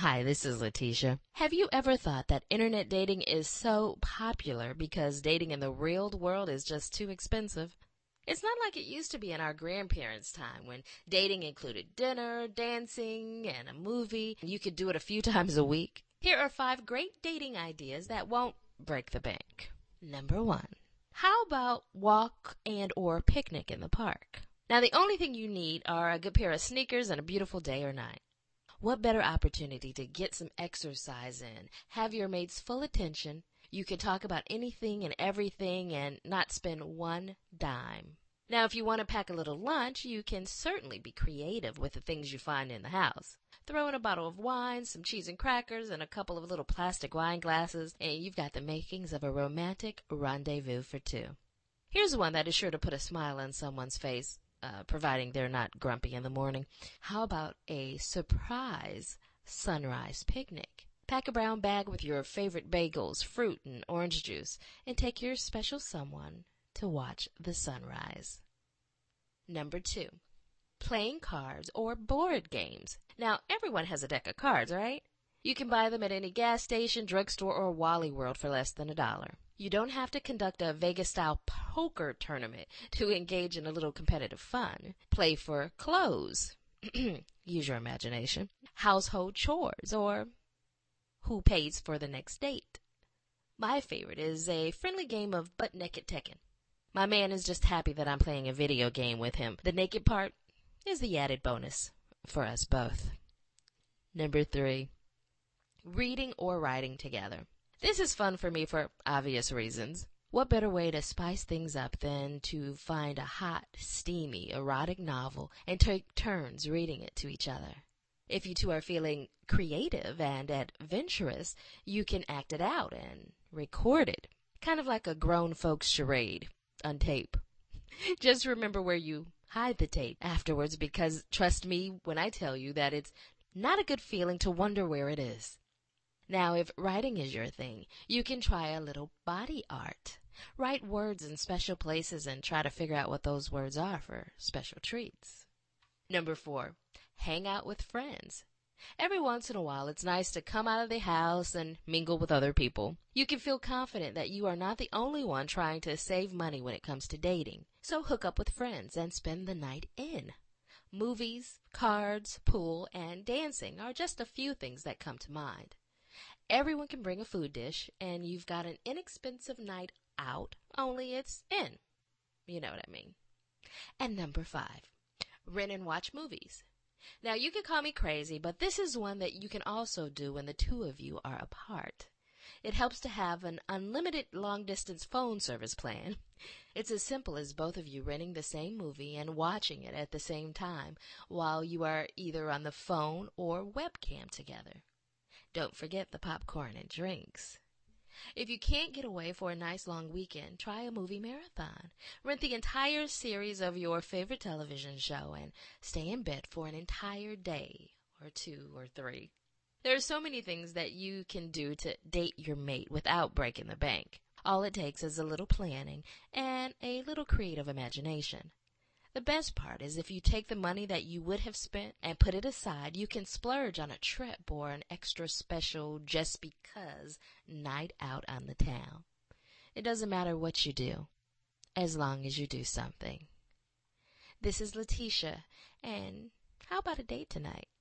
Hi, this is Letitia. Have you ever thought that internet dating is so popular because dating in the real world is just too expensive? It's not like it used to be in our grandparents' time when dating included dinner, dancing, and a movie. You could do it a few times a week. Here are 5 great dating ideas that won't break the bank. Number 1. How about walk and or picnic in the park? Now, the only thing you need are a good pair of sneakers and a beautiful day or night. What better opportunity to get some exercise in, have your mate's full attention, you can talk about anything and everything and not spend one dime. Now, if you want to pack a little lunch, you can certainly be creative with the things you find in the house. Throw in a bottle of wine, some cheese and crackers, and a couple of little plastic wine glasses, and you've got the makings of a romantic rendezvous for 2. Here's one that is sure to put a smile on someone's face. Providing they're not grumpy in the morning. How about a surprise sunrise picnic? Pack a brown bag with your favorite bagels, fruit, and orange juice, and take your special someone to watch the sunrise. Number 2, playing cards or board games. Now, everyone has a deck of cards, right? You can buy them at any gas station, drugstore, or Wally World for less than $1. You don't have to conduct a Vegas-style poker tournament to engage in a little competitive fun. Play for clothes. Use your imagination. Household chores, or who pays for the next date. My favorite is a friendly game of butt naked Tekken. My man is just happy that I'm playing a video game with him. The naked part is the added bonus for us both. Number 3. Reading or writing together. This is fun for me for obvious reasons. What better way to spice things up than to find a hot, steamy, erotic novel and take turns reading it to each other? If you two are feeling creative and adventurous, you can act it out and record it. Kind of like a grown folks charade on tape. Just remember where you hide the tape afterwards, because trust me when I tell you that it's not a good feeling to wonder where it is. Now, if writing is your thing, you can try a little body art. Write words in special places and try to figure out what those words are for special treats. Number 4, hang out with friends. Every once in a while, it's nice to come out of the house and mingle with other people. You can feel confident that you are not the only one trying to save money when it comes to dating. So hook up with friends and spend the night in. Movies, cards, pool, and dancing are just a few things that come to mind. Everyone can bring a food dish, and you've got an inexpensive night out, only it's in. You know what I mean. And number 5, rent and watch movies. Now, you can call me crazy, but this is one that you can also do when the two of you are apart. It helps to have an unlimited long-distance phone service plan. It's as simple as both of you renting the same movie and watching it at the same time while you are either on the phone or webcam together. Don't forget the popcorn and drinks. If you can't get away for a nice long weekend, try a movie marathon. Rent the entire series of your favorite television show and stay in bed for an entire day or 2 or 3. There are so many things that you can do to date your mate without breaking the bank. All it takes is a little planning and a little creative imagination. The best part is if you take the money that you would have spent and put it aside, you can splurge on a trip or an extra special just because night out on the town. It doesn't matter what you do, as long as you do something. This is Letitia, and how about a date tonight?